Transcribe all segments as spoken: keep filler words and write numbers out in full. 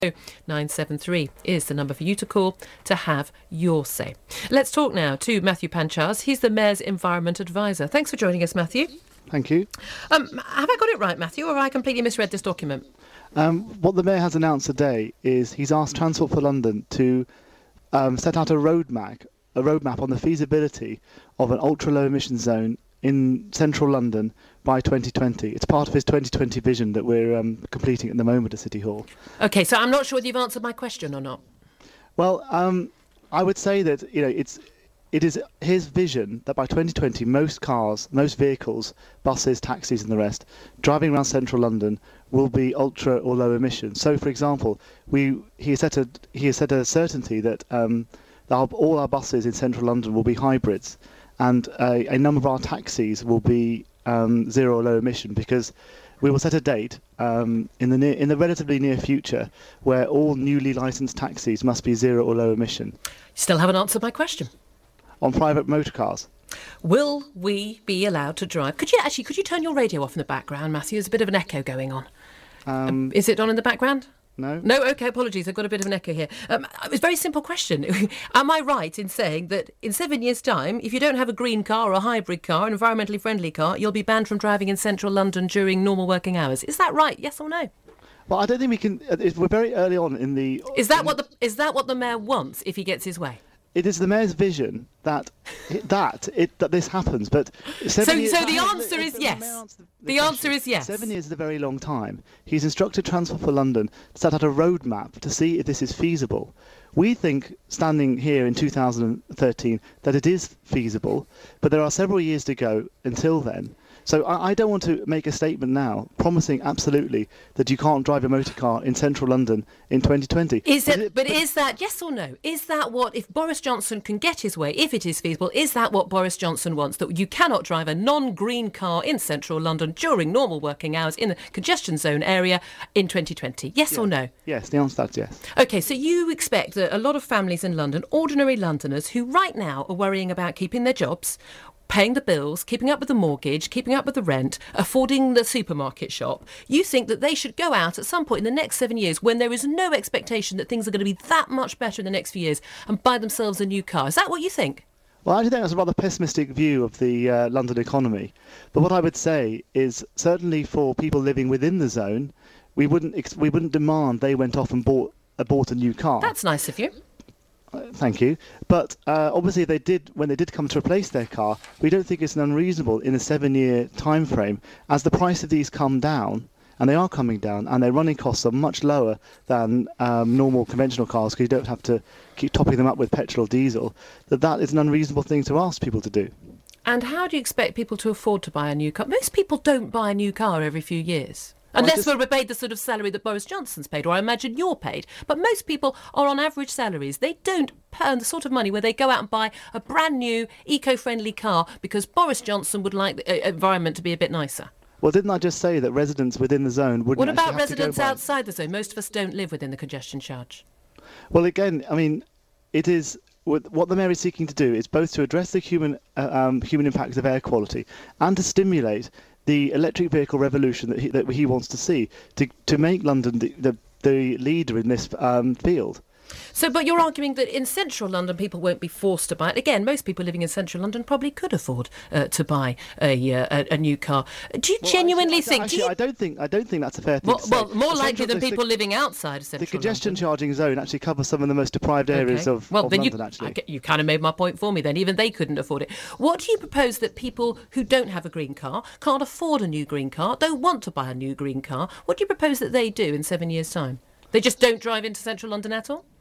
nine seven three is the number for you to call to have your say. Let's talk now to Matthew Panchars. He's the Mayor's Environment Advisor. Thanks for joining us, Matthew. Thank you. Um, have I got it right, Matthew, or have I completely misread this document? Um, what the Mayor has announced today is he's asked Transport for London to um, set out a roadmap, a roadmap on the feasibility of an ultra-low emission zone in central London by twenty twenty. It's part of his twenty twenty vision that we're um, completing at the moment at City Hall. OK, so I'm not sure whether you've answered my question or not. Well, um, I would say that, you know, it's it is his vision that by twenty twenty, most cars, most vehicles, buses, taxis and the rest, driving around central London will be ultra or low emission. So, for example, we he has set a, he has set a certainty that um, our, all our buses in central London will be hybrids. And uh, a number of our taxis will be um, zero or low emission, because we will set a date um, in the near, in the relatively near future where all newly licensed taxis must be zero or low emission. Still haven't answered my question. On private motor cars. Will we be allowed to drive? Could you actually, could you turn your radio off in the background, Matthew? There's a bit of an echo going on. Um, um, is it on in the background? No. No, OK, apologies. I've got a bit of an echo here. Um, it's a very simple question. Am I right in saying that in seven years' time, if you don't have a green car or a hybrid car, an environmentally friendly car, you'll be banned from driving in central London during normal working hours? Is that right? Yes or no? Well, I don't think we can. We're very early on in the. Is that what the is that what the Mayor wants if he gets his way? It is the Mayor's vision that that it that this happens, but so, so years, the answer is yes. The, the, the answer is yes. Seven years is a very long time. He's instructed Transport for London to set out a roadmap to see if this is feasible. We think, standing here in two thousand thirteen, that it is feasible, but there are several years to go until then. So I, I don't want to make a statement now promising absolutely that you can't drive a motor car in central London in twenty twenty. Is it, it, but, but is that, yes or no, is that what, if Boris Johnson can get his way, if it is feasible, is that what Boris Johnson wants, that you cannot drive a non-green car in central London during normal working hours in the congestion zone area in twenty twenty? Yes, yes or no? Yes, the answer is yes. OK, so you expect that a lot of families in London, ordinary Londoners who right now are worrying about keeping their jobs, paying the bills, keeping up with the mortgage, keeping up with the rent, affording the supermarket shop, you think that they should go out at some point in the next seven years when there is no expectation that things are going to be that much better in the next few years and buy themselves a new car. Is that what you think? Well, I actually think that's a rather pessimistic view of the uh, London economy. But what I would say is certainly for people living within the zone, we wouldn't ex- we wouldn't demand they went off and bought, uh, bought a new car. That's nice of you. Uh, thank you. But uh, obviously, they did when they did come to replace their car, we don't think it's unreasonable in a seven-year time frame, as the price of these come down, and they are coming down, and their running costs are much lower than um, normal conventional cars, because you don't have to keep topping them up with petrol or diesel, that that is an unreasonable thing to ask people to do. And how do you expect people to afford to buy a new car? Most people don't buy a new car every few years. Unless we're paid the sort of salary that Boris Johnson's paid, or I imagine you're paid. But most people are on average salaries. They don't earn the sort of money where they go out and buy a brand new, eco-friendly car because Boris Johnson would like the environment to be a bit nicer. Well, didn't I just say that residents within the zone wouldn't What about have residents to go outside the zone? Most of us don't live within the congestion charge. Well, again, I mean, it is... What the Mayor is seeking to do is both to address the human uh, um, human impacts of air quality and to stimulate the electric vehicle revolution that he, that he wants to see, to to make London the, the, the leader in this um, field. So, but you're arguing that in central London people won't be forced to buy it. Again, most people living in central London probably could afford uh, to buy a, uh, a a new car. Do you well, genuinely actually, think? Actually, do you... I don't think I don't think that's a fair thing well, to say. Well, more the likely central, than the, people living outside of central The congestion London. charging zone actually covers some of the most deprived areas okay. of, well, of then London. You, actually, I, you kind of made my point for me. Then even they couldn't afford it. What do you propose that people who don't have a green car, can't afford a new green car, don't want to buy a new green car? What do you propose that they do in seven years' time? They just don't drive into central London at all?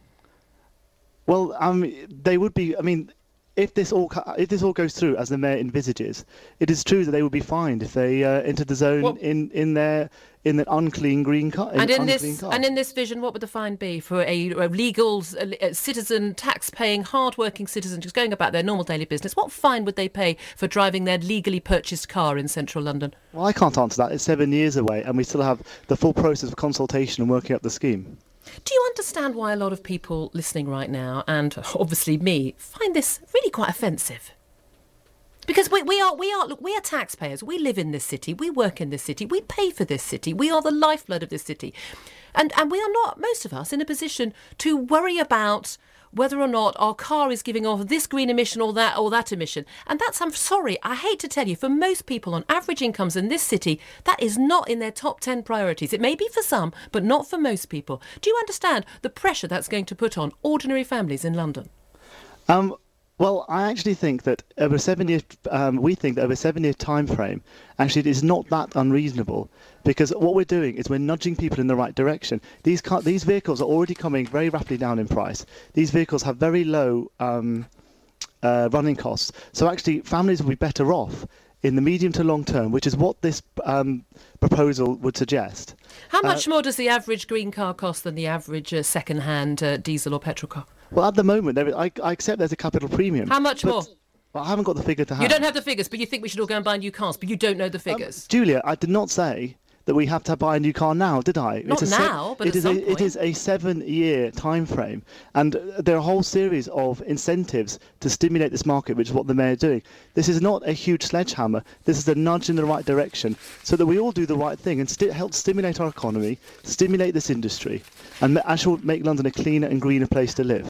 Well, um, they would be. I mean, if this all if this all goes through as the Mayor envisages, it is true that they would be fined if they uh, entered the zone well, in in their in an unclean green car. And in this car. and in this vision, what would the fine be for a, a legal a citizen, tax-paying, hard-working citizen just going about their normal daily business? What fine would they pay for driving their legally purchased car in central London? Well, I can't answer that. It's seven years away, and we still have the full process of consultation and working up the scheme. Do you understand why a lot of people listening right now, and obviously me, find this really quite offensive? Because we, we are, we are, look, we are taxpayers. We live in this city. We work in this city. We pay for this city. We are the lifeblood of this city. And and we are not, most of us, in a position to worry about whether or not our car is giving off this green emission or that or that emission. And that's, I'm sorry, I hate to tell you, for most people on average incomes in this city, that is not in their top ten priorities. It may be for some, but not for most people. Do you understand the pressure that's going to put on ordinary families in London? Um, well, I actually think that over a seven-year, um, we think that over a seven-year time frame, actually it is not that unreasonable, because what we're doing is we're nudging people in the right direction. These car- these vehicles are already coming very rapidly down in price. These vehicles have very low um, uh, running costs, so actually families will be better off in the medium to long term, which is what this um, proposal would suggest. How much uh, more does the average green car cost than the average uh, second-hand uh, diesel or petrol car? Well, at the moment, there, I, I accept there's a capital premium. How much more? Well, I haven't got the figure to hand. You don't have the figures, but you think we should all go and buy new cars, but you don't know the figures. Um, Julia, I did not say that we have to buy a new car now, did I? Not it's a now, but it at is some a, point. It is a seven-year time frame, and there are a whole series of incentives to stimulate this market, which is what the mayor is doing. This is not a huge sledgehammer. This is a nudge in the right direction, so that we all do the right thing and sti- help stimulate our economy, stimulate this industry, and ma- actually make London a cleaner and greener place to live.